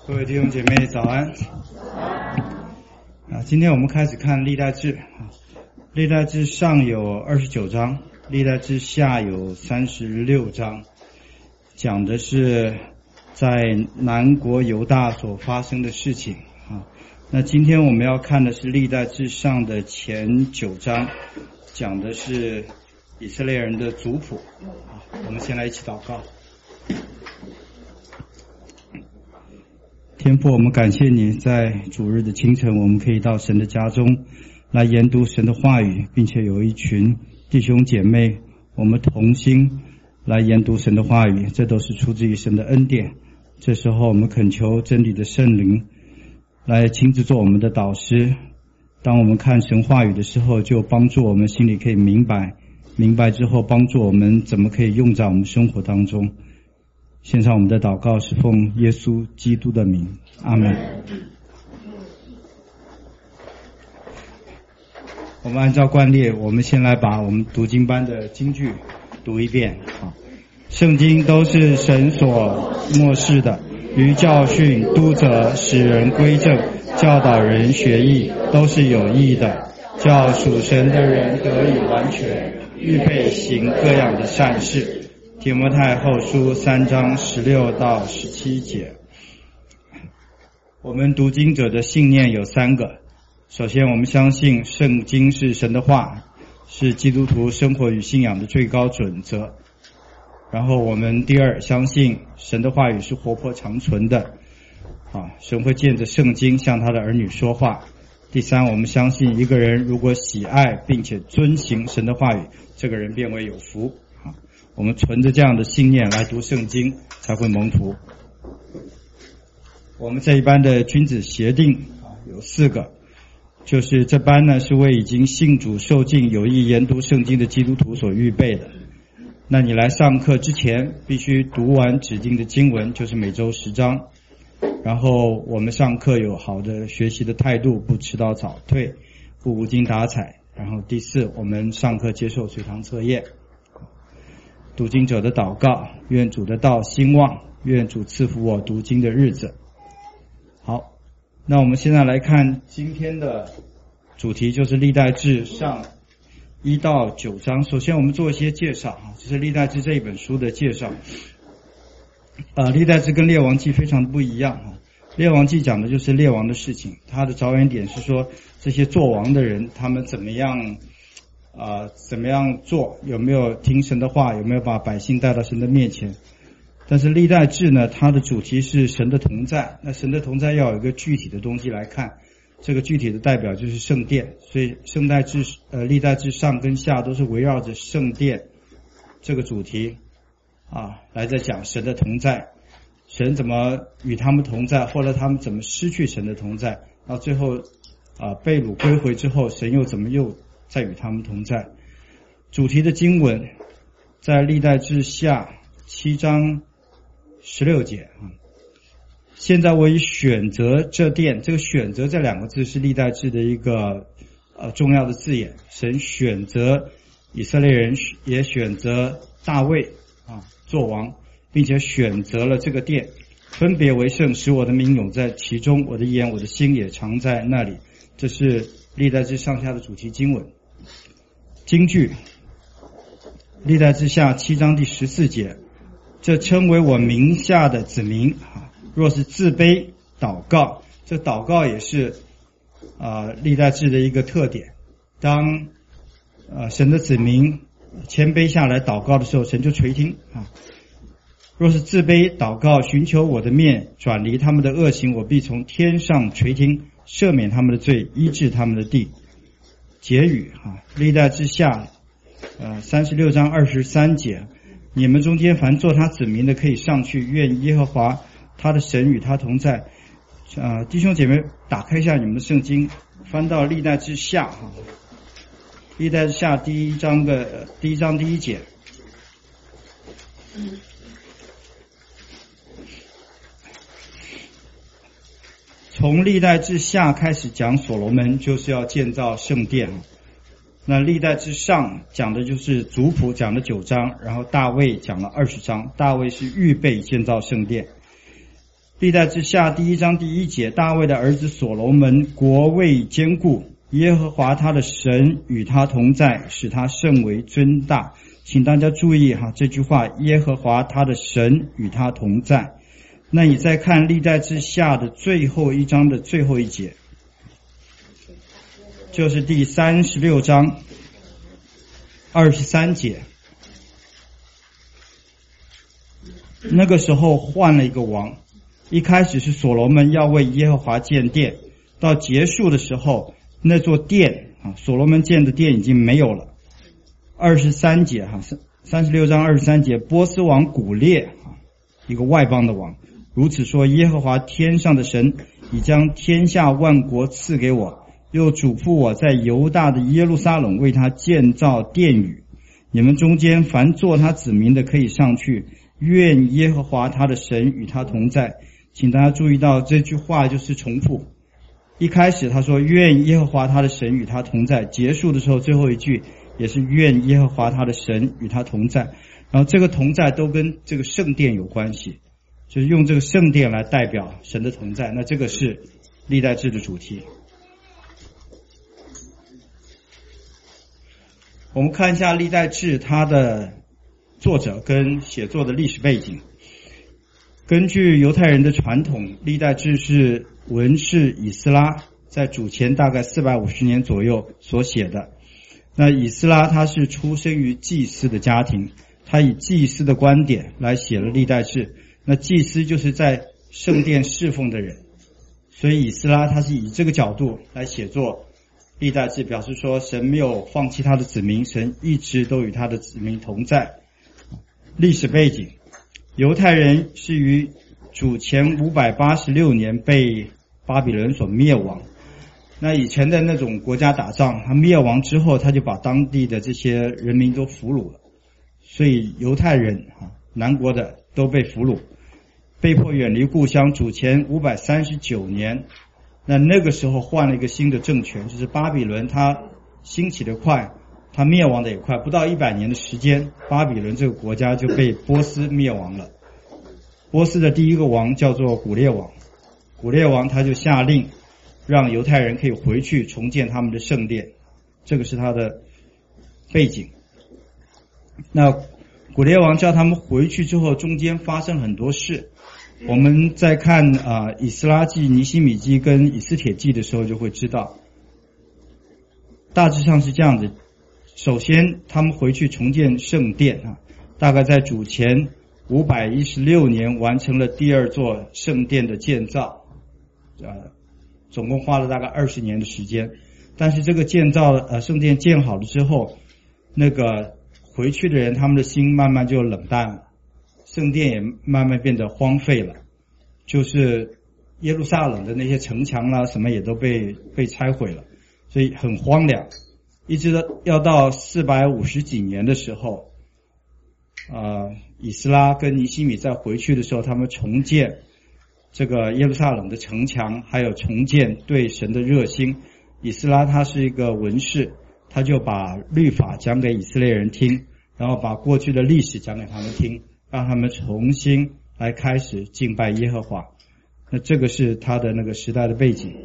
各位弟兄姐妹早安。今天我们开始看历代志。历代志上有29章，历代志下有36章，讲的是在南国犹大所发生的事情。那今天我们要看的是历代志上的前9章，讲的是以色列人的族谱。我们先来一起祷告。天父，我们感谢你，在主日的清晨，我们可以到神的家中来研读神的话语，并且有一群弟兄姐妹，我们同心来研读神的话语，这都是出自于神的恩典。这时候我们恳求真理的圣灵来亲自做我们的导师，当我们看神话语的时候，就帮助我们心里可以明白之后帮助我们怎么可以用在我们生活当中。献上我们的祷告是奉耶稣基督的名，阿们。我们按照惯例，我们先来把我们读经班的经句读一遍。圣经都是神所默示的，于教训、督责、使人归正、教导人学义，都是有益的，叫属神的人得以完全，预备行各样的善事。提摩太后书3章16到17节。我们读经者的信念有3个。首先，我们相信圣经是神的话，是基督徒生活与信仰的最高准则。然后我们第二，相信神的话语是活泼长存的，神会借着圣经向他的儿女说话。第三，我们相信一个人如果喜爱并且遵行神的话语，这个人便为有福。我们存着这样的信念来读圣经，才会蒙福。我们这一班的君子协定有4个，就是这班呢是为已经信主受浸有意研读圣经的基督徒所预备的。那你来上课之前必须读完指定的经文，就是每周10章。然后我们上课有好的学习的态度，不迟到早退，不无精打采。然后第4，我们上课接受随堂测验。读经者的祷告，愿主的道兴旺，愿主赐福我读经的日子。好，那我们现在来看今天的主题，就是历代志上1到9章。首先我们做一些介绍，这是历代志这一本书的介绍。历代志跟列王记非常的不一样。列王记讲的就是列王的事情，它的着眼点是说这些做王的人他们怎么样做，有没有听神的话，有没有把百姓带到神的面前。但是历代志呢，它的主题是神的同在。那神的同在要有一个具体的东西来看，这个具体的代表就是圣殿。所以历代志上跟下都是围绕着圣殿这个主题来在讲神的同在，神怎么与他们同在，或者他们怎么失去神的同在，到最后被掳归回之后，神又怎么又再与他们同在。主题的经文在历代志下7章16节。现在我已选择这殿，这个选择这2个字是历代志的一个重要的字眼。神选择以色列人，也选择大卫做王，并且选择了这个殿，分别为圣，使我的名永在其中，我的眼我的心也常在那里。这是历代志上下的主题经文。经句历代志下7章第14节，这称为我名下的子民，若是自卑祷告，这祷告也是历代志的一个特点。当神的子民谦卑下来祷告的时候，神就垂听。若是自卑祷告，寻求我的面，转离他们的恶行，我必从天上垂听，赦免他们的罪，医治他们的地。结语历代志下36章23节，你们中间凡做他子民的，可以上去，愿耶和华他的神与他同在。弟兄姐妹，打开一下你们的圣经，翻到历代志下历代志下第一章第1节。从历代志下开始讲所罗门就是要建造圣殿。那历代志上讲的就是族谱，讲了9章，然后大卫讲了20章。大卫是预备建造圣殿。 历代志下第1章第1节，大卫的儿子所罗门国位坚固，耶和华他的神与他同在，使他甚为尊大。请大家注意这句话，耶和华他的神与他同在。那你再看历代志下的最后1章的最后1节，就是第36章23节。那个时候换了一个王，一开始是所罗门要为耶和华建殿，到结束的时候，那座殿所罗门建的殿已经没有了。23节36章23节，波斯王古列一个外邦的王，如此说，耶和华天上的神已将天下万国赐给我，又嘱咐我在犹大的耶路撒冷为他建造殿宇，你们中间凡做他子民的可以上去，愿耶和华他的神与他同在。请大家注意到这句话就是重复，一开始他说愿耶和华他的神与他同在，结束的时候最后一句也是愿耶和华他的神与他同在。然后这个同在都跟这个圣殿有关系，就是用这个圣殿来代表神的同在。那这个是历代志的主题。我们看一下历代志它的作者跟写作的历史背景。根据犹太人的传统，历代志是文士以斯拉在主前大概450年左右所写的。那以斯拉他是出生于祭司的家庭，他以祭司的观点来写了历代志。那祭司就是在圣殿侍奉的人，所以以斯拉他是以这个角度来写作历代志，表示说神没有放弃他的子民，神一直都与他的子民同在。历史背景，犹太人是于主前586年被巴比伦所灭亡。那以前的那种国家打仗，他灭亡之后，他就把当地的这些人民都俘虏了，所以犹太人南国的都被俘虏，被迫远离故乡。主前539年，那个时候换了一个新的政权，就是巴比伦，它兴起的快，它灭亡的也快，不到100年的时间，巴比伦这个国家就被波斯灭亡了。波斯的第一个王叫做古列王，古列王他就下令让犹太人可以回去重建他们的圣殿，这个是他的背景。那古列王叫他们回去之后，中间发生很多事。我们在看以斯拉记、尼希米记跟以斯帖记的时候就会知道，大致上是这样子。首先他们回去重建圣殿大概在主前516年完成了第2座圣殿的建造，总共花了大概20年的时间。但是这个圣殿建好了之后，那个回去的人他们的心慢慢就冷淡了，圣殿也慢慢变得荒废了，就是耶路撒冷的那些城墙啦什么也都被拆毁了，所以很荒凉。一直要到450几年的时候，以斯拉跟尼希米再回去的时候，他们重建这个耶路撒冷的城墙，还有重建对神的热心。以斯拉他是一个文士，他就把律法讲给以色列人听，然后把过去的历史讲给他们听，让他们重新来开始敬拜耶和华。那这个是他的那个时代的背景。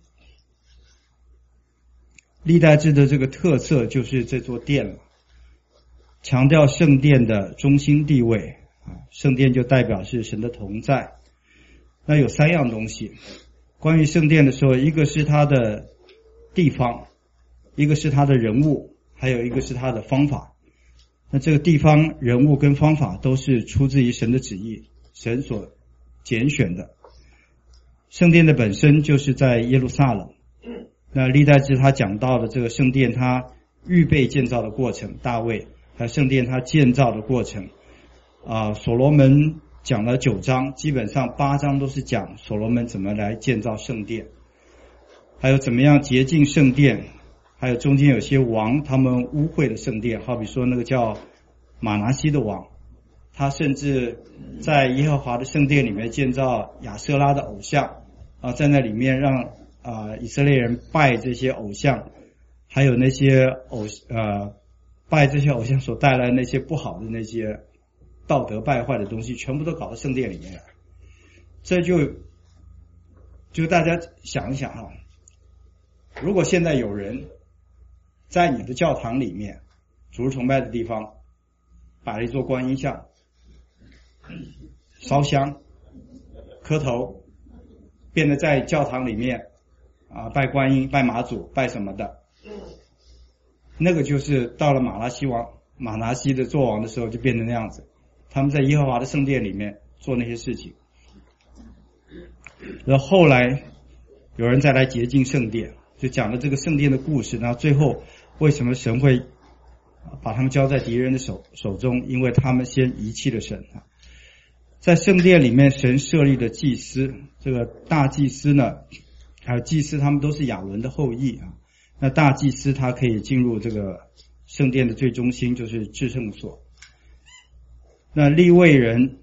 历代志的这个特色就是这座殿了，强调圣殿的中心地位圣殿就代表是神的同在。那有3样东西，关于圣殿的时候，一个是它的地方，一个是它的人物，还有一个是它的方法。那这个地方、人物跟方法都是出自于神的旨意，神所拣选的。圣殿的本身就是在耶路撒冷。那历代志他讲到的这个圣殿他预备建造的过程，大卫还有圣殿他建造的过程所罗门讲了9章，基本上8章都是讲所罗门怎么来建造圣殿，还有怎么样洁净圣殿，还有中间有些王他们污秽了圣殿，好比说那个叫马拿西的王，他甚至在耶和华的圣殿里面建造亚舍拉的偶像在那里面让以色列人拜这些偶像，还有那些拜这些偶像所带来那些不好的那些道德败坏的东西，全部都搞到圣殿里面来。 这就大家想一想啊，如果现在有人在你的教堂里面，主日崇拜的地方摆了一座观音像，烧香磕头，变得在教堂里面拜观音拜妈祖拜什么的，那个就是到了马拿西的作王的时候就变成那样子，他们在耶和华的圣殿里面做那些事情。然后后来有人再来洁净圣殿，就讲了这个圣殿的故事，然后最后为什么神会把他们交在敌人的手中，因为他们先遗弃了神。在圣殿里面神设立的祭司，这个大祭司呢还有祭司他们都是亚伦的后裔啊。那大祭司他可以进入这个圣殿的最中心，就是至圣所。那利未人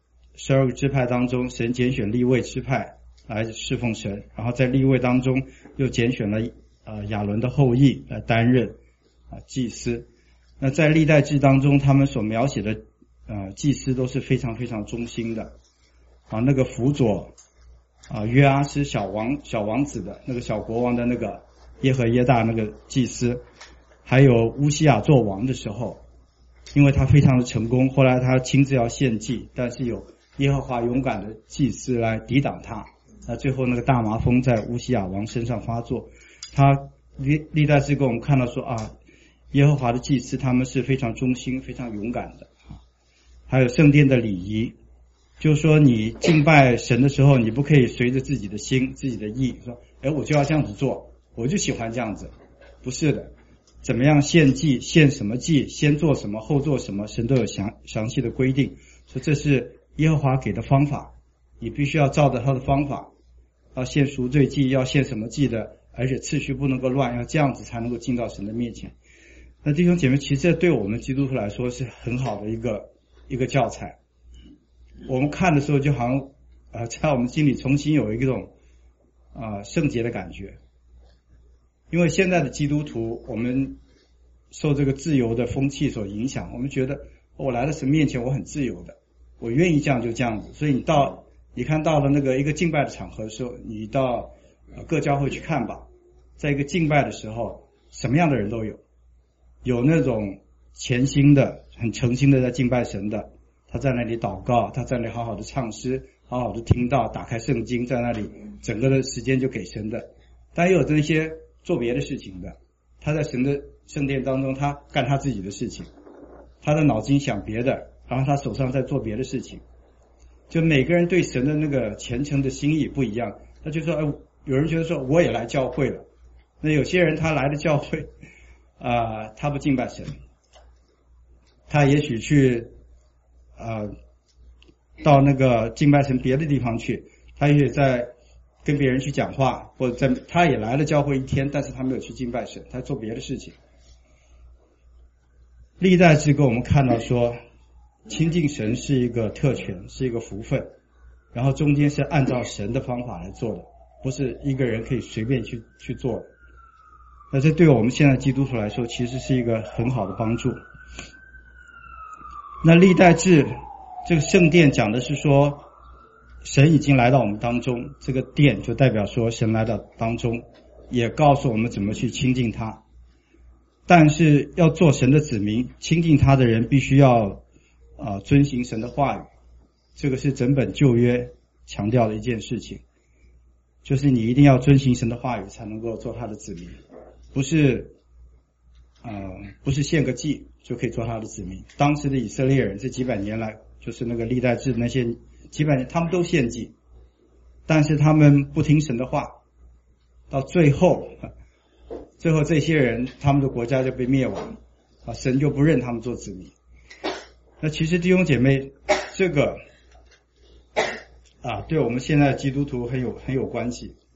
12个支派当中，神拣选利未支派来侍奉神，然后在利未当中又拣选了亚伦的后裔来担任祭司。那在历代志当中，他们所描写的祭司都是非常非常忠心的那个辅佐约阿施小王子的那个小国王的那个耶和耶大那个祭司，还有乌西雅做王的时候，因为他非常的成功，后来他亲自要献祭，但是有耶和华勇敢的祭司来抵挡他，那最后那个大麻风在乌西雅王身上发作。他历代志给我们看到说耶和华的祭司他们是非常忠心非常勇敢的。还有圣殿的礼仪，就是说你敬拜神的时候，你不可以随着自己的心自己的意说我就要这样子做，我就喜欢这样子，不是的。怎么样献祭，献什么祭，先做什么后做什么，神都有详细的规定，说这是耶和华给的方法，你必须要照着他的方法，要献赎罪祭，要献什么祭的，而且次序不能够乱，要这样子才能够进到神的面前。那弟兄姐妹，其实这对我们基督徒来说是很好的一个教材。我们看的时候就好像在我们心里重新有一种圣洁的感觉。因为现在的基督徒，我们受这个自由的风气所影响，我们觉得我来到神面前我很自由的，我愿意这样就这样子。所以你看到了那个一个敬拜的场合的时候，你到各教会去看吧，在一个敬拜的时候，什么样的人都有，有那种虔心的很诚心的在敬拜神的，他在那里祷告，他在那里好好的唱诗，好好的听到，打开圣经，在那里整个的时间就给神的。但也有这些做别的事情的，他在神的圣殿当中他干他自己的事情，他的脑筋想别的，然后他手上在做别的事情。就每个人对神的那个虔诚的心意不一样，他就说有人觉得说我也来教会了，那有些人他来的教会他不敬拜神，他也许去到那个敬拜神别的地方去，他也在跟别人去讲话，或者他也来了教会一天，但是他没有去敬拜神，他做别的事情。历代志给我们看到说，亲近神是一个特权，是一个福分，然后中间是按照神的方法来做的，不是一个人可以随便去做的。那这对我们现在基督徒来说其实是一个很好的帮助。那历代志这个圣殿讲的是说神已经来到我们当中，这个殿就代表说神来到当中，也告诉我们怎么去亲近他。但是要做神的子民，亲近他的人必须要遵行神的话语，这个是整本旧约强调的一件事情，就是你一定要遵行神的话语才能够做他的子民，不是献个祭就可以做他的子民。当时的以色列人这几百年来，就是那个历代志那些几百年，他们都献祭，但是他们不听神的话，到最后这些人他们的国家就被灭亡，神就不认他们做子民。那其实弟兄姐妹，这个对我们现在基督徒很有关系。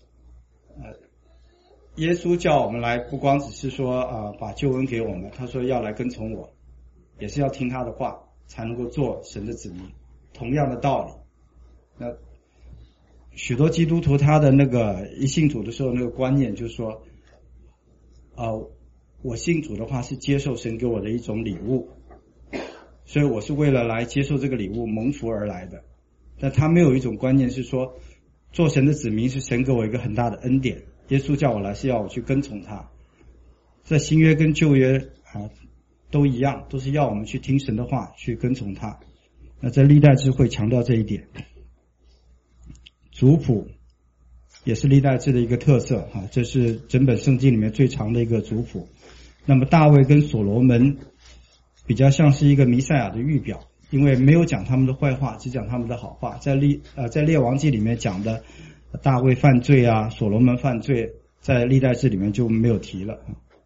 耶稣叫我们来，不光只是说把救恩给我们，他说要来跟从我，也是要听他的话才能够做神的子民。同样的道理，那许多基督徒他的那个一信主的时候那个观念就是说我信主的话是接受神给我的一种礼物，所以我是为了来接受这个礼物蒙福而来的。 但他没有一种观念是说做神的子民是神给我一个很大的恩典，耶稣叫我来是要我去跟从他。在新约跟旧约都一样，都是要我们去听神的话，去跟从他。那在历代志会强调这一点。族谱也是历代志的一个特色这是整本圣经里面最长的一个族谱。那么大卫跟所罗门比较像是一个弥赛亚的预表，因为没有讲他们的坏话，只讲他们的好话。在列王记里面讲的大卫犯罪所罗门犯罪，在历代志里面就没有提了。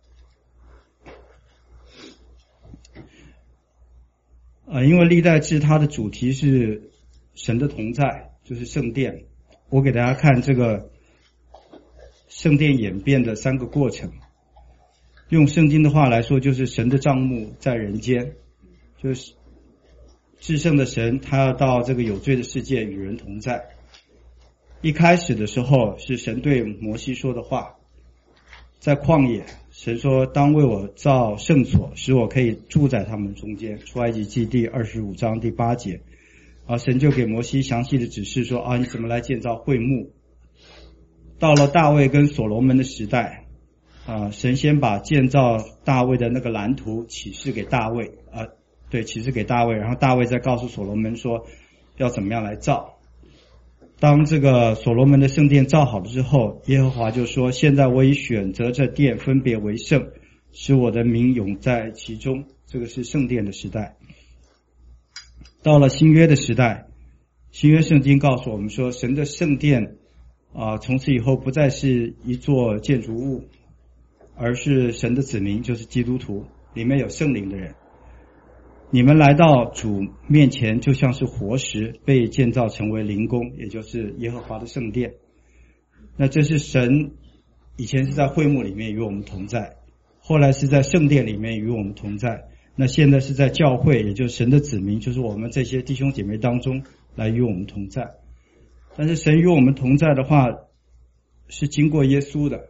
因为历代志它的主题是神的同在，就是圣殿。我给大家看这个圣殿演变的3个过程。用圣经的话来说，就是神的帐幕在人间，就是至圣的神他要到这个有罪的世界与人同在。一开始的时候是神对摩西说的话，在旷野神说当为我造圣所，使我可以住在他们中间，出埃及记第25章第8节。神就给摩西详细的指示说你怎么来建造会幕。到了大卫跟所罗门的时代神先把建造大卫的那个蓝图启示给大卫启示给大卫，然后大卫再告诉所罗门说要怎么样来造。当这个所罗门的圣殿造好了之后，耶和华就说现在我已选择这殿分别为圣，使我的名永在其中。这个是圣殿的时代。到了新约的时代，新约圣经告诉我们说神的圣殿从此以后不再是一座建筑物，而是神的子民，就是基督徒，里面有圣灵的人。你们来到主面前就像是活石，被建造成为灵宫，也就是耶和华的圣殿。那这是神以前是在会幕里面与我们同在，后来是在圣殿里面与我们同在，那现在是在教会，也就是神的子民，就是我们这些弟兄姐妹当中来与我们同在。但是神与我们同在的话是经过耶稣的。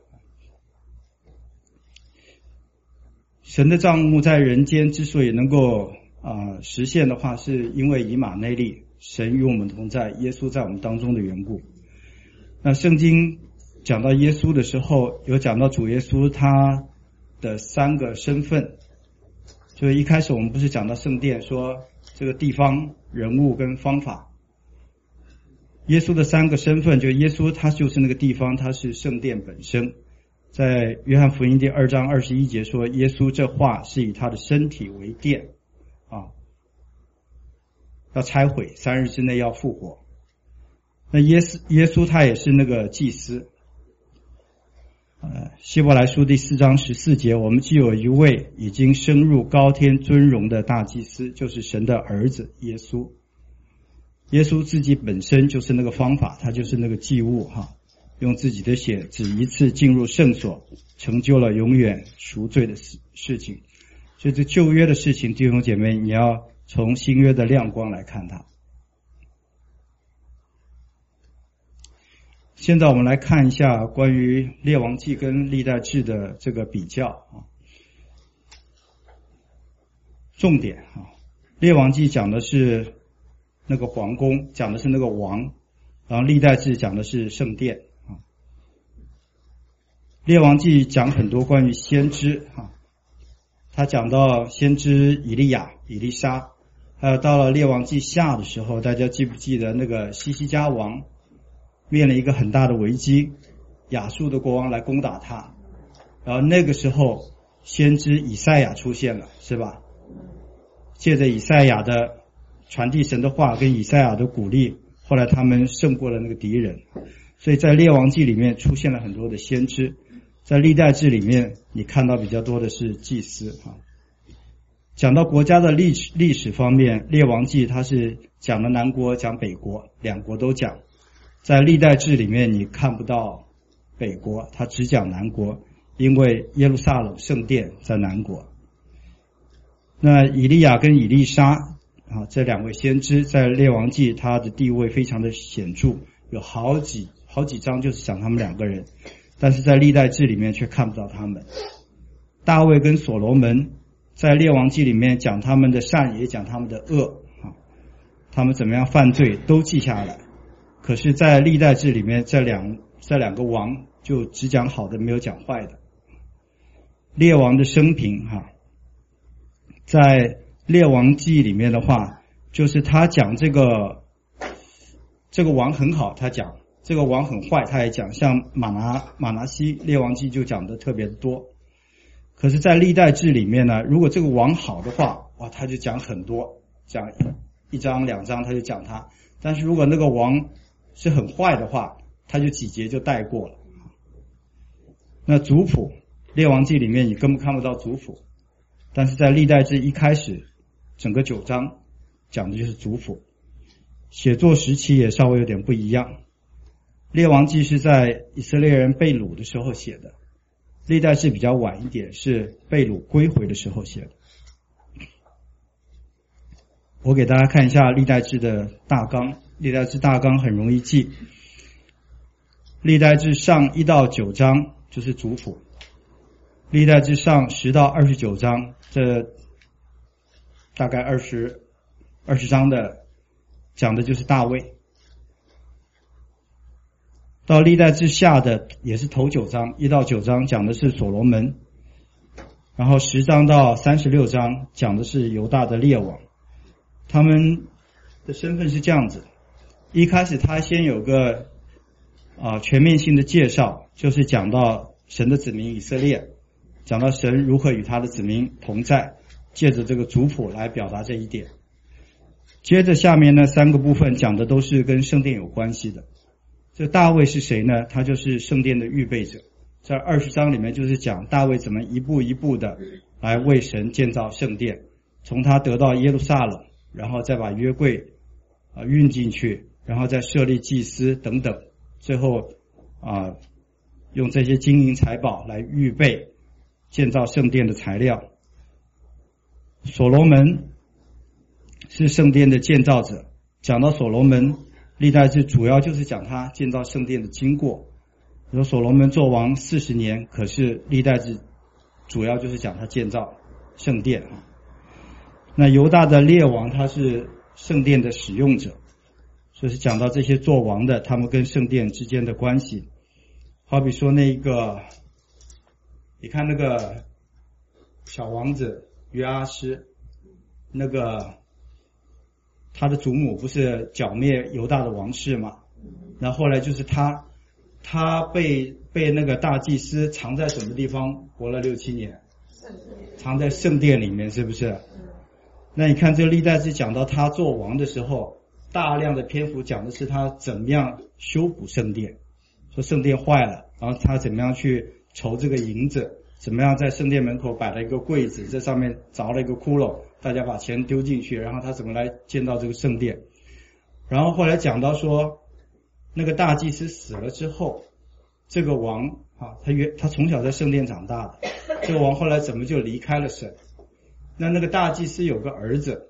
神的帐幕在人间之所以能够实现的话，是因为以马内利，神与我们同在，耶稣在我们当中的缘故。那圣经讲到耶稣的时候，有讲到主耶稣他的3个身份。就是一开始我们不是讲到圣殿，说这个地方、人物跟方法。耶稣的3个身份，就耶稣他就是那个地方，他是圣殿本身。在约翰福音第2章21节说，耶稣这话是以他的身体为殿要拆毁，3日之内要复活。那耶稣他也是那个祭司。希伯来书第4章14节，我们既有一位已经升入高天尊荣的大祭司，就是神的儿子耶稣。耶稣自己本身就是那个方法，他就是那个祭物用自己的血只一次进入圣所，成就了永远赎罪的事情。所以这旧约的事情，弟兄姐妹，你要从新约的亮光来看它。现在我们来看一下关于列王记跟历代志的这个比较重点列王记讲的是那个皇宫，讲的是那个王，然后历代志讲的是圣殿列王记讲很多关于先知他讲到先知以利亚、以利沙，还有到了列王记下的时候，大家记不记得那个西西家王面临一个很大的危机，亚述的国王来攻打他，然后那个时候先知以赛亚出现了，是吧？借着以赛亚的传递神的话跟以赛亚的鼓励，后来他们胜过了那个敌人。所以在列王记里面出现了很多的先知，在历代志里面你看到比较多的是祭司讲到国家的历史方面，列王记它是讲了南国讲北国，两国都讲。在历代志里面你看不到北国，它只讲南国，因为耶路撒冷圣殿在南国。那以利亚跟以利沙这2位先知在列王记他的地位非常的显著，有好几章就是讲他们2个人，但是在历代志里面却看不到他们。大卫跟所罗门在列王记里面讲他们的善，也讲他们的恶他们怎么样犯罪都记下来。可是在历代志里面，这两个王就只讲好的，没有讲坏的。列王的生平在列王记里面的话，就是他讲这个王很好，他讲这个王很坏，他也讲。像马拿西列王记就讲的特别多。可是在历代志里面呢，如果这个王好的话，哇，他就讲很多，讲一章两章他就讲他。但是如果那个王是很坏的话，他就几节就带过了。那族谱列王记里面你根本看不到族谱，但是在历代志一开始整个9章讲的就是族谱，写作时期也稍微有点不一样。列王记是在以色列人被掳的时候写的，历代志比较晚一点，是被掳归回的时候写的。我给大家看一下历代志的大纲，历代志大纲很容易记。历代志上1到9章就是族谱，历代志上10到29章，这大概20章的讲的就是大卫。到历代志下的也是头9章，1到9章讲的是所罗门，然后10章到36章讲的是犹大的列王。他们的身份是这样子，一开始他先有个全面性的介绍，就是讲到神的子民以色列，讲到神如何与他的子民同在，借着这个族谱来表达这一点。接着下面呢3个部分讲的都是跟圣殿有关系的。这大卫是谁呢？他就是圣殿的预备者。在20章里面就是讲大卫怎么一步一步的来为神建造圣殿，从他得到耶路撒冷，然后再把约柜运进去，然后再设立祭司等等，最后用这些金银财宝来预备建造圣殿的材料。所罗门是圣殿的建造者，讲到所罗门，历代志主要就是讲他建造圣殿的经过。有所罗门做王40年，可是历代志主要就是讲他建造圣殿。那犹大的列王他是圣殿的使用者，所以是讲到这些做王的他们跟圣殿之间的关系。好比说那个，你看那个小王子约阿施，那个他的祖母不是剿灭犹大的王室嘛？然后后来就是他被那个大祭司藏在什么地方活了6、7年？藏在圣殿里面，是不是？那你看这个历代志讲到他做王的时候，大量的篇幅讲的是他怎么样修补圣殿，说圣殿坏了，然后他怎么样去筹这个银子，怎么样在圣殿门口摆了一个柜子，这上面凿了一个窟窿，大家把钱丢进去，然后他怎么来建造这个圣殿。然后后来讲到说那个大祭司死了之后，这个王他从小在圣殿长大的，这个王后来怎么就离开了神。那个大祭司有个儿子，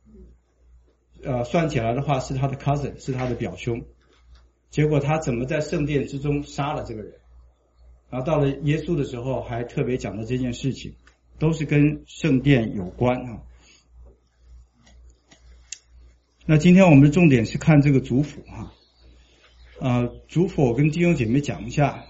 算起来的话是他的 cousin， 是他的表兄，结果他怎么在圣殿之中杀了这个人。然后到了耶稣的时候还特别讲了这件事情，都是跟圣殿有关。那今天我们的重点是看这个族谱族谱我跟弟兄姐妹讲一下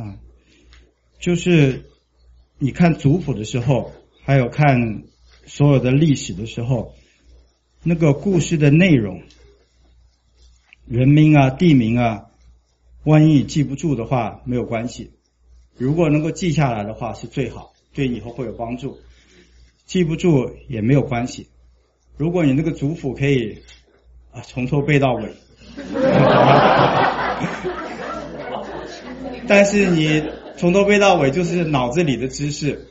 就是你看族谱的时候，还有看所有的历史的时候，那个故事的内容，人名地名万一你记不住的话没有关系，如果能够记下来的话是最好，对以后会有帮助。记不住也没有关系，如果你那个族谱可以从头背到尾但是你从头背到尾就是脑子里的知识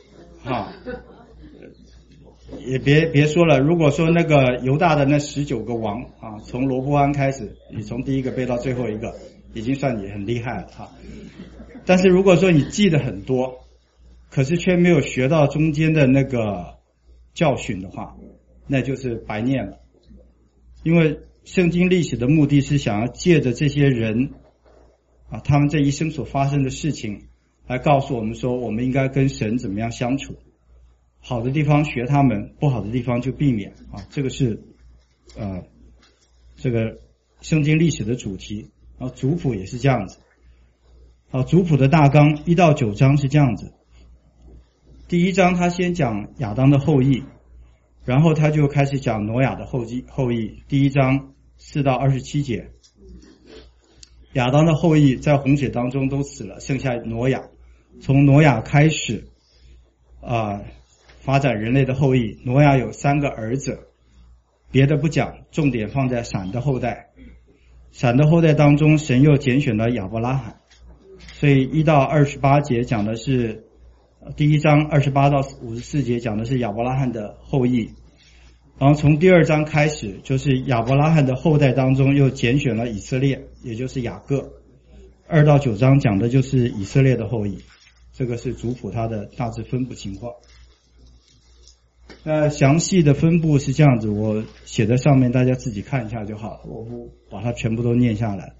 也别说了，如果说那个犹大的那19个王从罗波安开始，你从第一个背到最后一个，已经算你很厉害了但是如果说你记得很多，可是却没有学到中间的那个教训的话，那就是白念了。因为圣经历史的目的是想要借着这些人他们这一生所发生的事情来告诉我们说，我们应该跟神怎么样相处，好的地方学他们，不好的地方就避免这个是这个圣经历史的主题，然后族谱也是这样子。族谱的大纲1到9章是这样子。第1章他先讲亚当的后裔，然后他就开始讲挪亚的后裔。第1章4到27节，亚当的后裔在洪水当中都死了，剩下挪亚。从挪亚开始发展人类的后裔。挪亚有3个儿子，别的不讲，重点放在闪的后代。闪的后代当中，神又拣选了亚伯拉罕，所以1到28节讲的是第1章28到54节讲的是亚伯拉罕的后裔，然后从第2章开始就是亚伯拉罕的后代当中又拣选了以色列，也就是雅各。2到9章讲的就是以色列的后裔，这个是族谱它的大致分布情况。那详细的分布是这样子，我写在上面，大家自己看一下就好了，我不把它全部都念下来。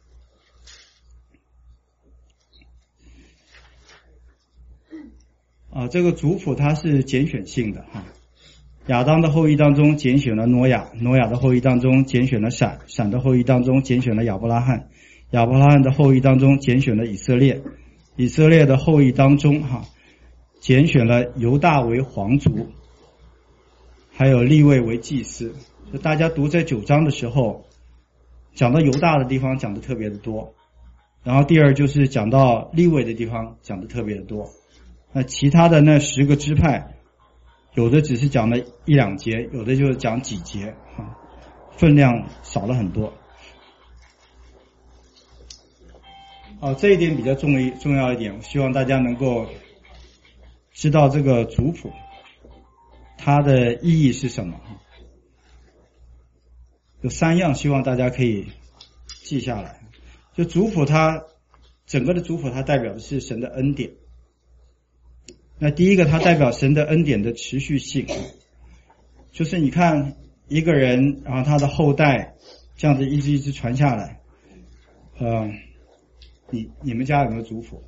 这个族谱它是拣选性的哈。亚当的后裔当中拣选了挪亚，挪亚的后裔当中拣选了闪，闪的后裔当中拣选了亚伯拉罕，亚伯拉罕的后裔当中拣选了以色列，以色列的后裔当中拣选了犹大为皇族，还有利未为祭司。就大家读这9章的时候，讲到犹大的地方讲的特别的多，然后第二就是讲到利未的地方讲的特别的多。那其他的那10个支派，有的只是讲了1、2节，有的就是讲几节分量少了很多。这一点比较重要一点，我希望大家能够知道这个族谱它的意义是什么。有3样希望大家可以记下来。就族谱它整个的族谱它代表的是神的恩典。那第一个它代表神的恩典的持续性，就是你看一个人然后他的后代这样子一直传下来。你们家有没有族谱？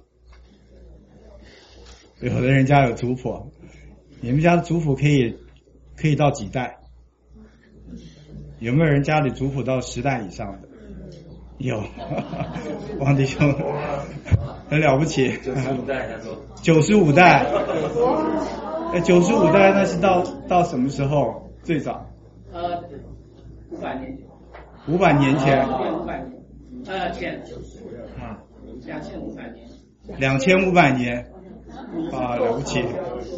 有的人家有族谱，你们家的族谱可以到几代？有没有人家里族谱到10代以上的？有，王弟兄很了不起。95代他说。95代。95代那是到什么时候最早 ？500年前。 500年前。 前。2500年。 2500年。了不起。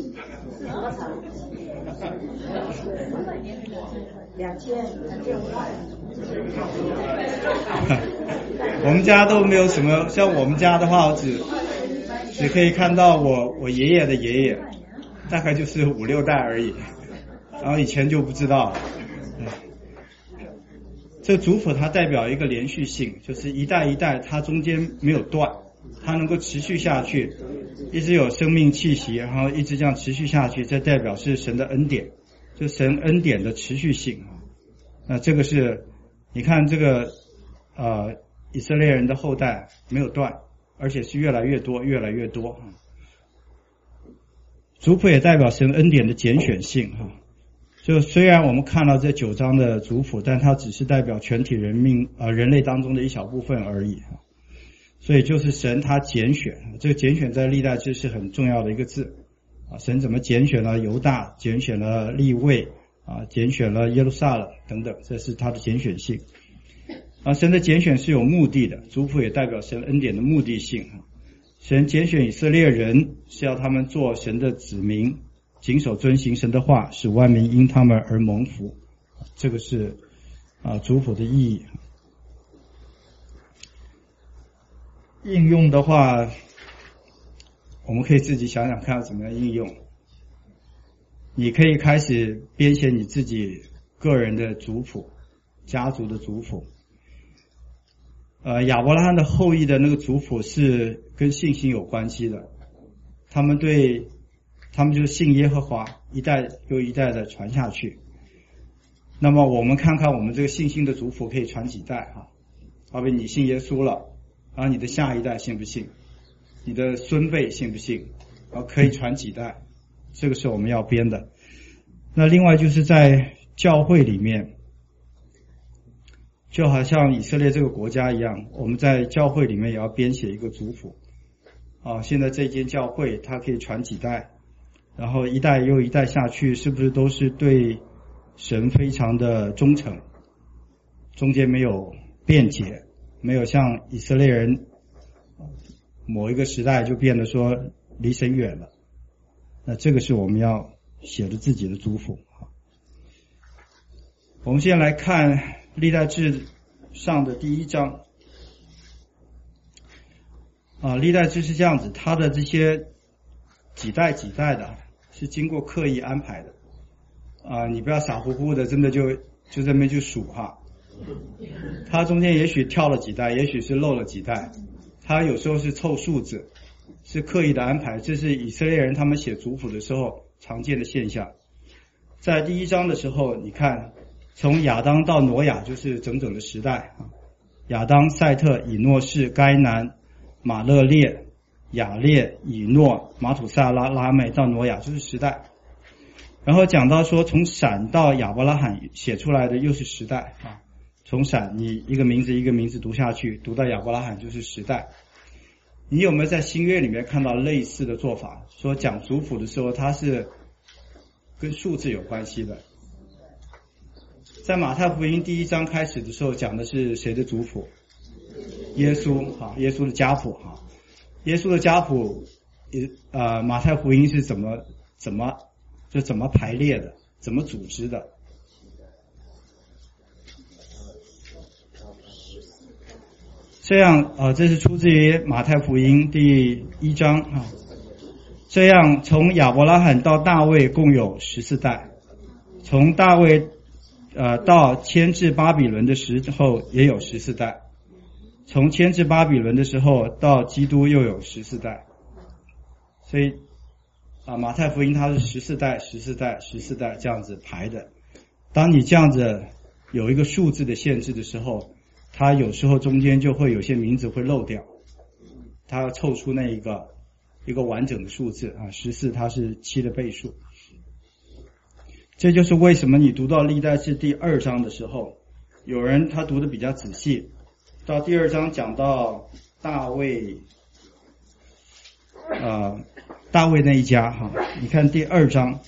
我们家都没有什么，像我们家的话，我只可以看到我爷爷的爷爷，大概就是5、6代而已，然后以前就不知道。这族谱它代表一个连续性，就是一代一代它中间没有断，它能够持续下去，一直有生命气息，然后一直这样持续下去，这代表是神的恩典，就神恩典的持续性。那这个是你看这个以色列人的后代没有断，而且是越来越多越来越多。族谱也代表神恩典的拣选性。就虽然我们看到这9章的族谱，但它只是代表全体人类当中的一小部分而已。所以就是神他拣选，这个拣选在历代志是很重要的一个字。神怎么拣选了犹大，拣选了利未，拣选了耶路撒冷等等，这是他的拣选性。神的拣选是有目的的，族谱也代表神恩典的目的性。神拣选以色列人是要他们做神的子民，谨守遵行神的话，使万民因他们而蒙福。这个是族谱的意义。应用的话，我们可以自己想想看怎么样应用。你可以开始编写你自己个人的族谱，家族的族谱。亚伯拉罕的后裔的那个族谱是跟信心有关系的，他们就是信耶和华，一代又一代的传下去。那么我们看看我们这个信心的族谱可以传几代好比你信耶稣了，然后你的下一代信不信，你的孙辈信不信，然后可以传几代，这个是我们要编的。那另外就是在教会里面， 就好像以色列这个国家一样，我们在教会里面也要编写一个族谱啊。现在这间教会它可以传几代，然后一代又一代下去，是不是都是对神非常的忠诚，中间没有辩解，没有像以色列人某一个时代就变得说离神远了。那这个是我们要写的自己的族谱。我们现在来看历代志上的第1章啊。历代志是这样子，它的这些几代的是经过刻意安排的啊，你不要傻乎乎的真的就在那边去数哈。它中间也许跳了几代，也许是漏了几代，它有时候是凑数字，是刻意的安排，这是以色列人他们写族谱的时候常见的现象。在第1章的时候，你看从亚当到挪亚就是整整的10代啊，亚当、赛特、以诺士、该南、马勒列、雅列、以诺、马土萨拉、拉美到挪亚就是10代。然后讲到说从闪到亚伯拉罕写出来的又是10代啊，从闪你一个名字一个名字读下去，读到亚伯拉罕就是10代。你有没有在新约里面看到类似的做法，说讲族谱的时候它是跟数字有关系的？在马太福音第1章开始的时候讲的是谁的族谱？耶稣啊，耶稣的家谱啊。耶稣的家谱马太福音是怎么排列的，怎么组织的？这样这是出自于马太福音第1章啊。这样从亚伯拉罕到大卫共有14代，从大卫到迁至巴比伦的时候也有14代，从迁至巴比伦的时候到基督又有14代。所以马太福音它是14代这样子排的。当你这样子有一个数字的限制的时候，它有时候中间就会有些名字会漏掉，它要凑出那一个完整的数字啊，14它是7的倍数。这就是为什么你读到历代志第2章的时候，有人他读的比较仔细，到第2章讲到大卫那一家哈，你看第2章，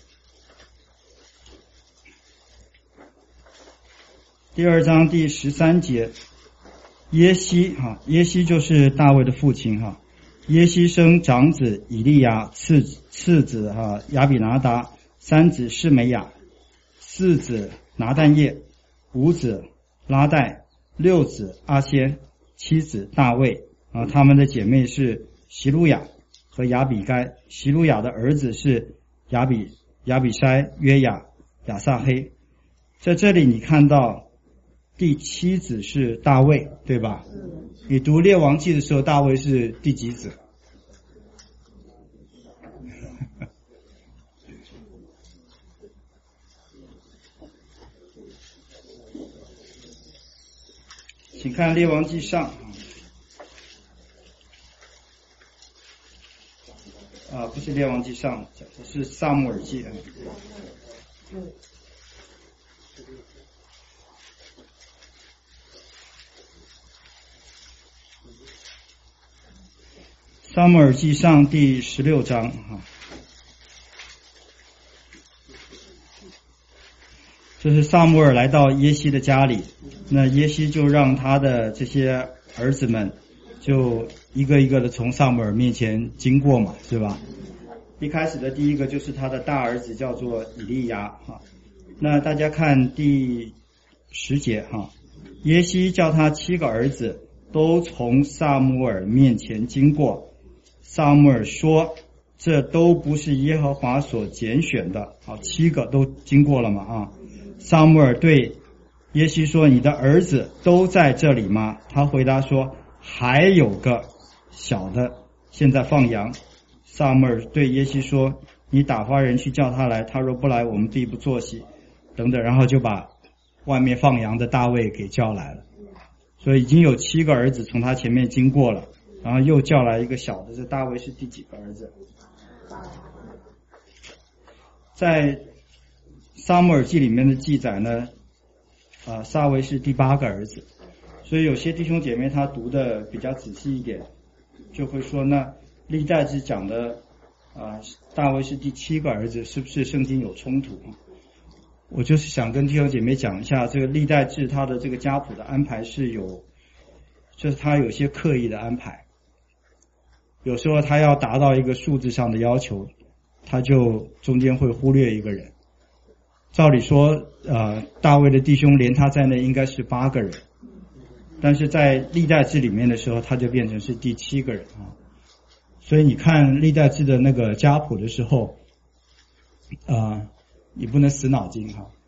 第2章第13节，耶西就是大卫的父亲哈。耶西生长子以利亚，次子亚比拿达，三子示每亚，四子拿但业，五子拉代，六子阿仙，七子大卫啊。他们的姐妹是席路亚和亚比该，席路亚的儿子是亚比筛、约雅、亚撒黑。在这里你看到第7子是大卫，对吧？你读列王记的时候，大卫是第几子？请看列王记上不是列王记上，是撒母耳记撒母耳记上第16章这是撒母耳来到耶西的家里，那耶西就让他的这些儿子们就一个一个的从撒母耳面前经过嘛，是吧？一开始的第一个就是他的大儿子叫做以利亚那大家看第10节耶西叫他7个儿子都从撒母耳面前经过，撒母耳说这都不是耶和华所拣选的7个都经过了嘛撒母耳对耶西说你的儿子都在这里吗？他回答说还有个小的现在放羊。撒母耳对耶西说你打发人去叫他来，他若不来我们必不坐席等等，然后就把外面放羊的大卫给叫来了。所以已经有7个儿子从他前面经过了，然后又叫来一个小的，这大卫是第几个儿子？在撒母耳记里面的记载呢， 萨维是第8个儿子，所以有些弟兄姐妹他读的比较仔细一点，就会说那历代志讲的大卫是第7个儿子，是不是圣经有冲突？我就是想跟弟兄姐妹讲一下，这个历代志他的这个家谱的安排是有，就是他有些刻意的安排，有时候他要达到一个数字上的要求，他就中间会忽略一个人。照理说大卫的弟兄连他在内应该是8个人，但是在历代志里面的时候他就变成是第7个人所以你看历代志的那个家谱的时候你不能死脑筋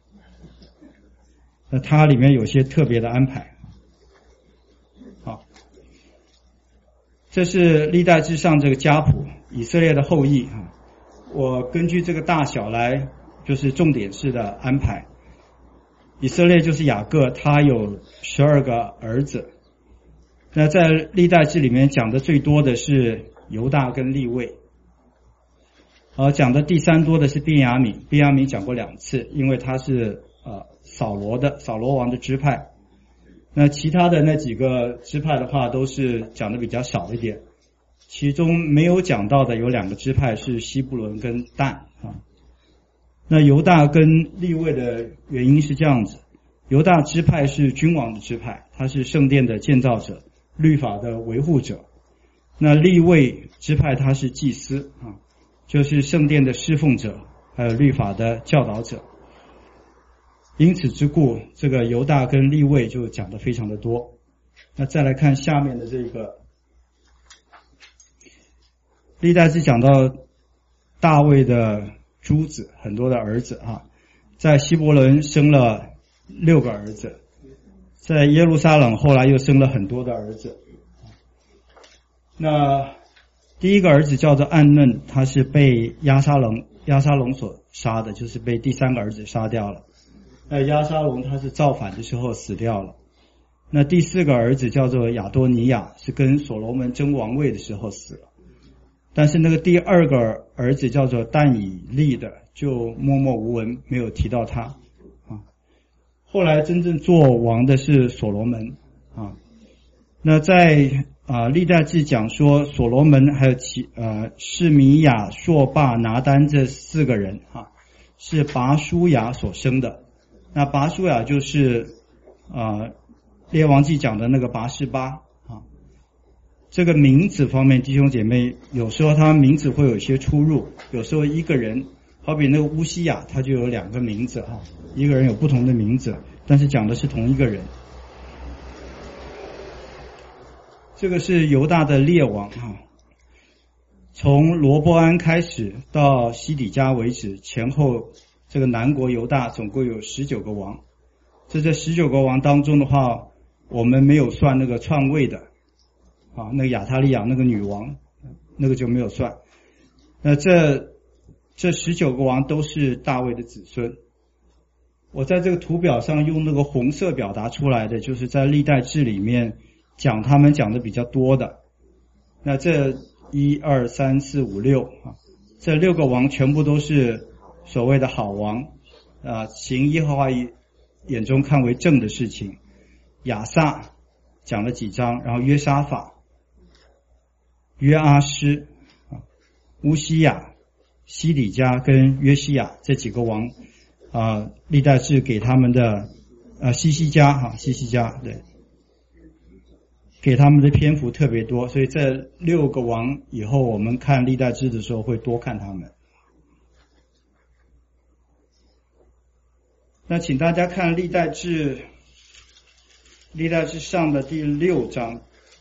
那它里面有些特别的安排。好，这是历代志上这个家谱，以色列的后裔我根据这个大小来就是重点式的安排。以色列就是雅各，他有12个儿子。那在历代志里面讲的最多的是犹大跟利未，讲的第3多的是便雅悯。便雅悯讲过2次，因为他是扫罗王的支派。那其他的那几个支派的话都是讲的比较少一点，其中没有讲到的有2个支派是西布伦跟但那犹大跟利未的原因是这样子，犹大支派是君王的支派，他是圣殿的建造者，律法的维护者。那利未支派他是祭司就是圣殿的侍奉者，还有律法的教导者。因此之故，这个犹大跟利未就讲得非常的多。那再来看下面的这个历代志，讲到大卫的诸子，很多的儿子在希伯伦生了6个儿子，在耶路撒冷后来又生了很多的儿子。那第一个儿子叫做暗嫩，他是被押沙龙所杀的，就是被第3个儿子杀掉了。那押沙龙他是造反的时候死掉了。那第4个儿子叫做亚多尼亚，是跟所罗门争王位的时候死了。但是那个第2个儿子叫做但以利的就默默无闻，没有提到他后来真正做王的是所罗门那在历代志讲说所罗门还有示米亚、朔巴、拿单这4个人是拔舒雅所生的。那拔舒雅就是列王记讲的那个拔示巴这个名字方面，弟兄姐妹有时候他名字会有一些出入，有时候一个人好比那个乌西雅他就有2个名字一个人有不同的名字，但是讲的是同一个人。这个是犹大的列王从罗波安开始到西底家为止，前后这个南国犹大总共有19个王。这19个王当中的话，我们没有算那个篡位的那个亚他利亚那个女王，那个就没有算。那这19个王都是大卫的子孙。我在这个图表上用那个红色表达出来的，就是在历代志里面讲他们讲的比较多的。那这1、2、3、4、5、6这6个王全部都是所谓的好王行耶和华眼中看为正的事情。亚萨讲了几章，然后约沙法、约阿施、乌西亚、西底家跟约西亚这几个王历代志给他们的西西家对，给他们的篇幅特别多，所以这6个王以后我们看历代志的时候会多看他们。那请大家看历代志上的第6章。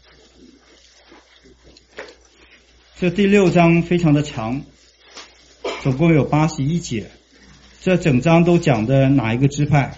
这第6章非常的长，总共有81节。这整章都讲的哪一个支派？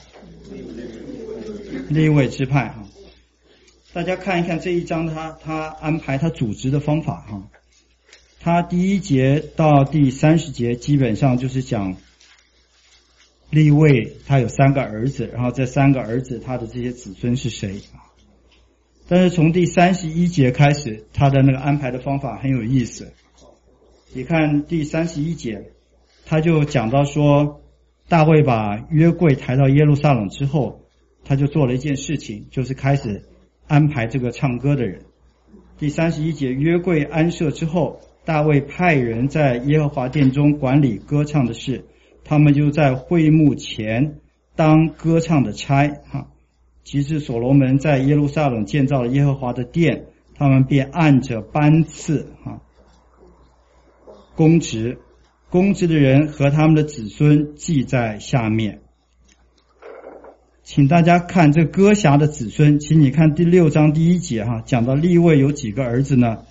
利未支派大家看一看这一章他安排他组织的方法他第1节到第30节基本上就是讲利未他有3个儿子，然后这3个儿子他的这些子孙是谁但是从第31节开始，他的那个安排的方法很有意思。你看第31节他就讲到说，大卫把约柜抬到耶路撒冷之后， 他就做了一件事情，就是开始安排这个唱歌的人。第31节，约柜安设之后，大卫派人在耶和华殿中管理歌唱的事，他们就在会幕前当歌唱的差及至所罗门在耶路撒冷建造了耶和华的殿，他们便按着班次公职的人和他们的子孙记在下面。请大家看这歌辖的子孙，请你看第6章第1节讲到利未有几个儿子呢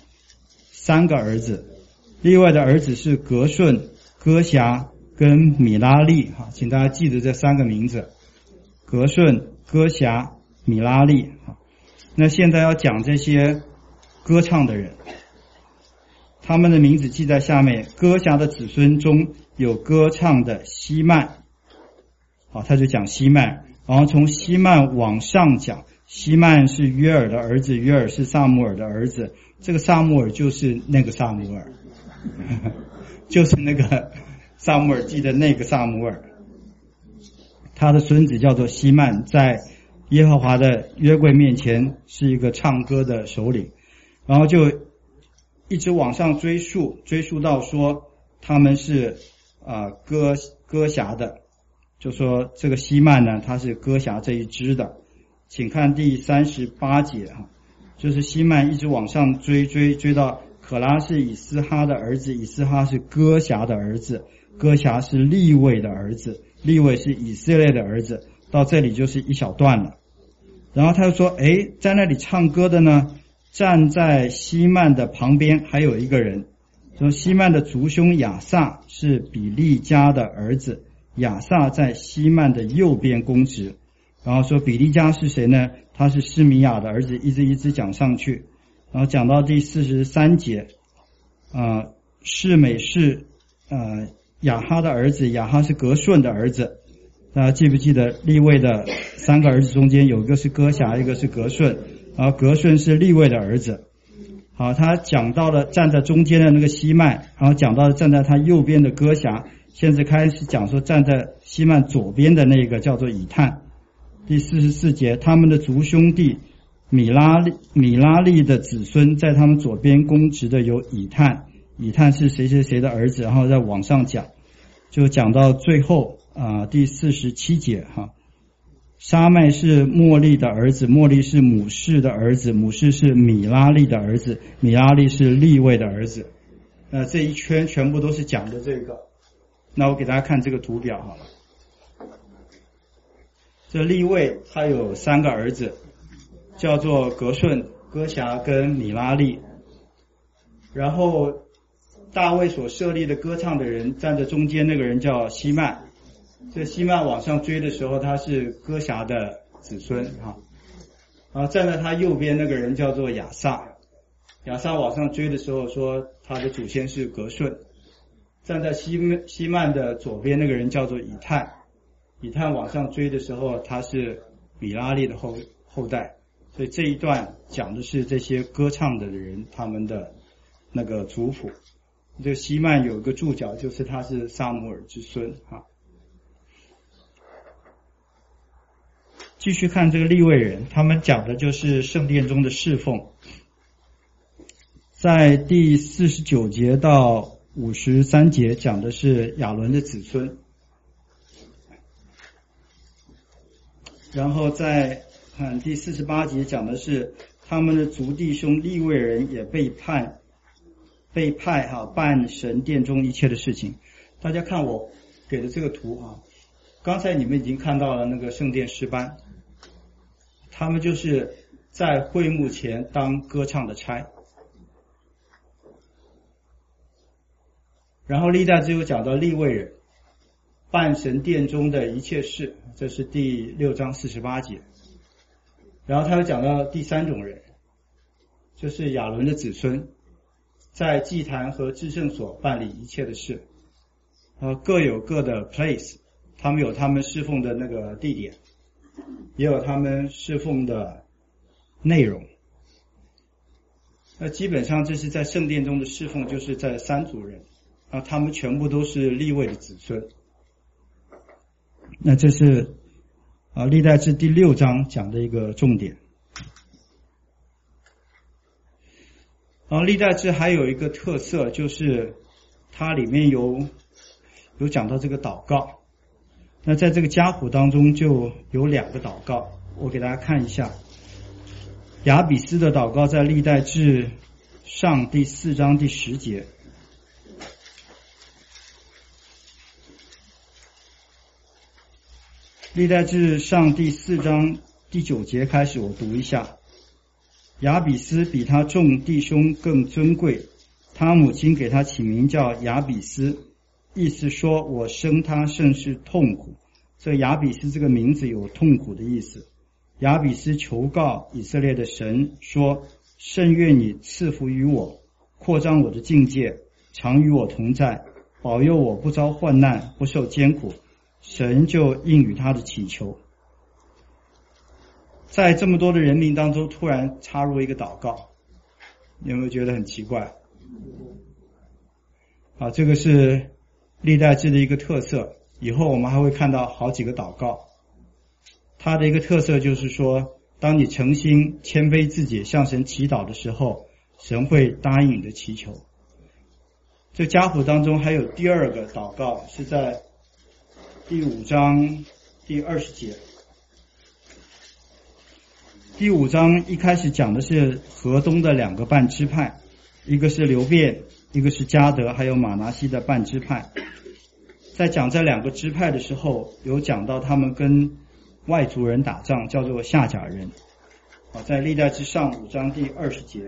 ？3个儿子。利未的儿子是革顺、歌辖跟米拉利请大家记得这3个名字，革顺、歌辖、米拉利。那现在要讲这些歌唱的人，他们的名字记在下面。歌辖的子孙中有歌唱的希曼，他就讲希曼，然后从希曼往上讲，希曼是约尔的儿子，约尔是撒母耳的儿子，这个撒母耳就是那个撒母耳就是那个撒母耳记的那个撒母耳，他的孙子叫做希曼，在耶和华的约柜面前是一个唱歌的首领。然后就一直往上追溯到说他们是歌辖的，就说这个希曼呢，他是歌辖这一支的。请看第38节就是希曼一直往上追到可拉是以斯哈的儿子，以斯哈是歌辖的儿子，歌辖是利未的儿子，利未是以色列的儿子，到这里就是一小段了。然后他就说在那里唱歌的呢，站在希曼的旁边还有一个人，说希曼的族兄亚萨是比利家的儿子，亚萨在希曼的右边公职。然后说比利家是谁呢？他是示米亚的儿子，一直讲上去。然后讲到第43节，示美是亚哈的儿子，亚哈是革顺的儿子。大家记不记得利未的3个儿子中间有一个是歌辖，一个是革顺，然后革顺是利未的儿子。好，他讲到了站在中间的那个希曼，然后讲到了站在他右边的歌辖，现在开始讲说站在希曼左边的那个叫做以探。第44节，他们的族兄弟米拉利的子孙在他们左边公职的有以探，以探是谁的儿子，然后再往上讲，就讲到最后第47节沙麦是莫利的儿子，莫利是母士的儿子，母士是米拉利的儿子，米拉利是利未的儿子。这一圈全部都是讲的这个。那我给大家看这个图表好了。这利未他有3个儿子，叫做革顺、歌辖跟米拉利。然后大卫所设立的歌唱的人站在中间，那个人叫希曼。这希曼往上追的时候，他是歌辖的子孙然后站在他右边那个人叫做亚萨，亚萨往上追的时候说他的祖先是革顺。站在希曼的左边那个人叫做以探，以探往上追的时候他是米拉利的后代。所以这一段讲的是这些歌唱的人他们的那个族谱。这个希曼有一个注脚，就是他是撒母耳之孙继续看这个利未人，他们讲的就是圣殿中的侍奉。在第49节到53节讲的是亚伦的子孙，然后再看第48节讲的是他们的族弟兄利未人也被派办神殿中一切的事情。大家看我给的这个图刚才你们已经看到了那个圣殿诗班，他们就是在会幕前当歌唱的差。然后历代志有讲到利未人办神殿中的一切事，这是第6章48节。然后他又讲到第3种人，就是亚伦的子孙，在祭坛和至圣所办理一切的事，各有各的 place， 他们有他们侍奉的那个地点，也有他们侍奉的内容。那基本上这是在圣殿中的侍奉，就是在3族人他们全部都是利未的子孙。那这是历代志第6章讲的一个重点。历代志还有一个特色，就是它里面有讲到这个祷告。那在这个家谱当中就有2个祷告，我给大家看一下。亚比斯的祷告在历代志上第4章第10节。历代志上第4章第9节开始，我读一下。亚比斯比他众弟兄更尊贵，他母亲给他起名叫亚比斯，意思说我生他甚是痛苦。这亚比斯这个名字有痛苦的意思。亚比斯求告以色列的神说，甚愿你赐福于我，扩张我的境界，常与我同在，保佑我不遭患难，不受艰苦。神就应允他的祈求。在这么多的人民当中突然插入一个祷告，你有没有觉得很奇怪？这个是历代志的一个特色，以后我们还会看到好几个祷告。它的一个特色就是说，当你诚心谦卑自己向神祈祷的时候，神会答应你的祈求。这家谱当中还有第2个祷告，是在第5章第20节。第5章一开始讲的是河东的2个半支派，一个是流便，一个是迦得，还有马拿西的半支派。在讲这2个支派的时候，有讲到他们跟外族人打仗，叫做夏甲人。在历代志上5章第20节，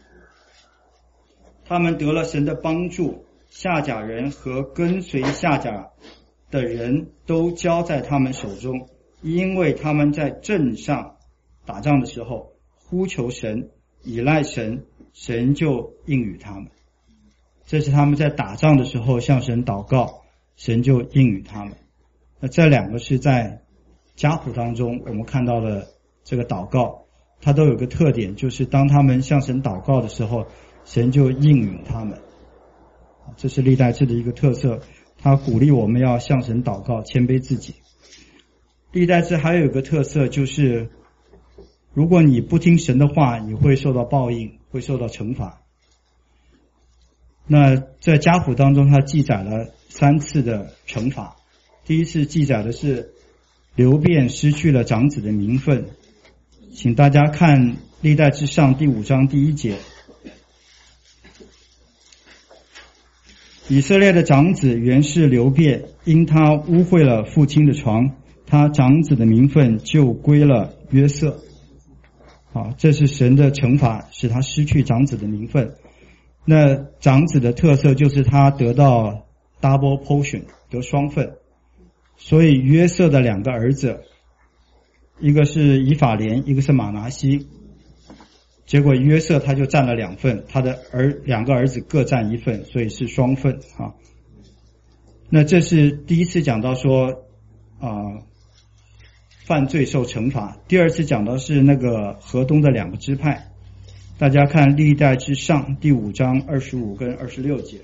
他们得了神的帮助，夏甲人和跟随夏甲的人都交在他们手中，因为他们在阵上打仗的时候呼求神，依赖神，神就应允他们。这是他们在打仗的时候向神祷告，神就应允他们。那这2个是在家谱当中我们看到了这个祷告，它都有个特点，就是当他们向神祷告的时候，神就应允他们。这是历代志的一个特色，他鼓励我们要向神祷告，谦卑自己。历代志还有一个特色，就是如果你不听神的话，你会受到报应，会受到惩罚。那在家谱当中，他记载了3次的惩罚。第一次记载的是流便失去了长子的名分，请大家看历代志上第5章第1节。以色列的长子原是流便，因他污秽了父亲的床，他长子的名分就归了约瑟。这是神的惩罚，使他失去长子的名分。那长子的特色就是他得到 double portion， 得双份。所以约瑟的2个儿子，一个是以法莲，一个是马拿西，结果约瑟他就占了2份，他的2个儿子各占1份，所以是双份。那这是第一次讲到说犯罪受惩罚。第2次讲到是那个河东的2个支派，大家看历代志上第5章25跟26节。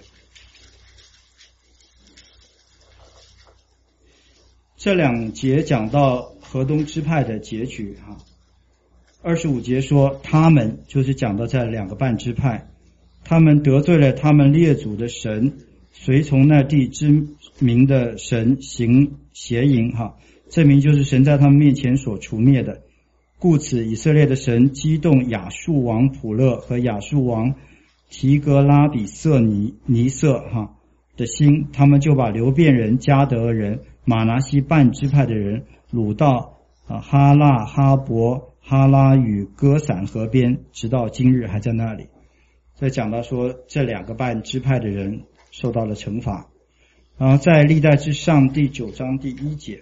这2节讲到河东支派的结局。25节说他们，就是讲到这2个半支派，他们得罪了他们列祖的神，随从那地之名的神行邪淫。这名就是神在他们面前所除灭的。故此以色列的神激动亚述王普勒和亚述王提格拉比色尼色的心，他们就把流便人、迦得人、马拿西半支派的人掳到哈拉、哈伯、哈拉与歌散河边，直到今日还在那里。再讲到说这2个半支派的人受到了惩罚。然后在历代志上第9章第1节，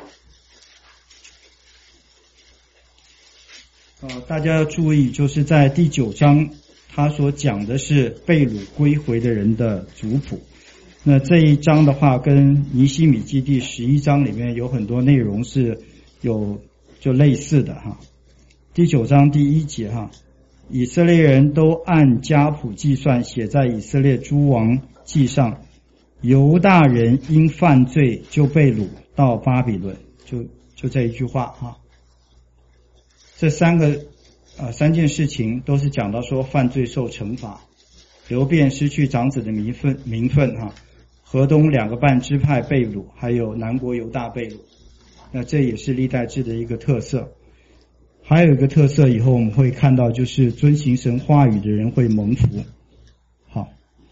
大家要注意，就是在第9章他所讲的是被掳归回的人的族谱。那这一章的话跟尼希米记第11章里面有很多内容是有就类似的。第9章第1节，以色列人都按家谱计算，写在以色列诸王记上。犹大人因犯罪就被掳到巴比伦，就就这一句话哈。这三件事情都是讲到说犯罪受惩罚，流便失去长子的名分哈，河东2个半支派被掳，还有南国犹大被掳。那这也是历代志的一个特色。还有一个特色，以后我们会看到，就是遵行神话语的人会蒙福。好，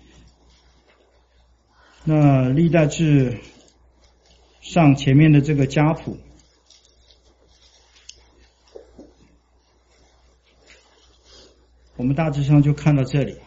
那历代志上前面的这个家谱，我们大致上就看到这里。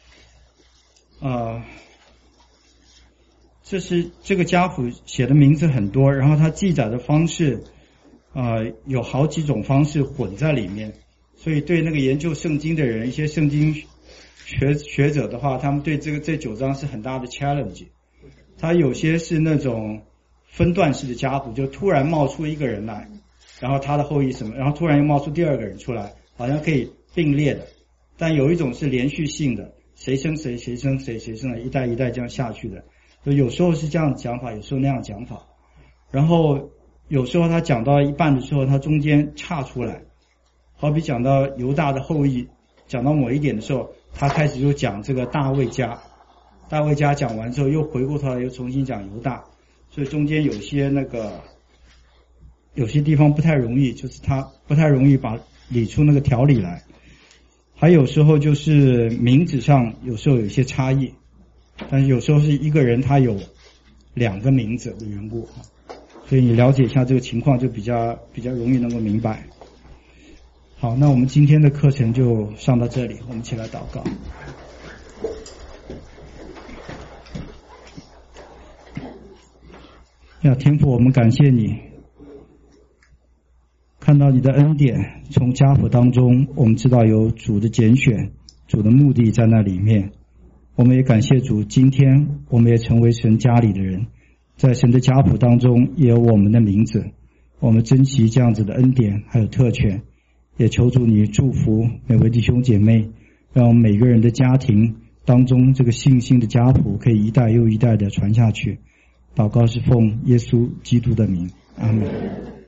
这个家谱写的名字很多，然后它记载的方式有好几种方式混在里面，所以对那个研究圣经的人，一些圣经学者的话，他们对这9章是很大的 challenge。他有些是那种分段式的家谱，就突然冒出一个人来，然后他的后裔什么，然后突然又冒出第二个人出来，好像可以并列的。但有一种是连续性的，谁生谁，谁生谁，谁生了一代一代这样下去的。所以有时候是这样讲法，有时候那样讲法。然后有时候他讲到一半的时候，他中间岔出来，好比讲到犹大的后裔，讲到某一点的时候，他开始就讲这个大卫家讲完之后，又回过头来又重新讲犹大，所以中间有些地方不太容易，就是他不太容易把理出那个条理来。还有时候就是名字上有时候有一些差异，但是有时候是一个人他有2个名字的缘故，所以你了解一下这个情况就比较容易能够明白。好，那我们今天的课程就上到这里，我们一起来祷告。天父，我们感谢你，看到你的恩典，从家谱当中我们知道有主的拣选，主的目的在那里面。我们也感谢主，今天我们也成为神家里的人，在神的家谱当中也有我们的名字，我们珍惜这样子的恩典还有特权，也求主你祝福每位弟兄姐妹，让我们每个人的家庭当中这个信心的家谱可以一代又一代的传下去。祷告是奉耶稣基督的名，阿们。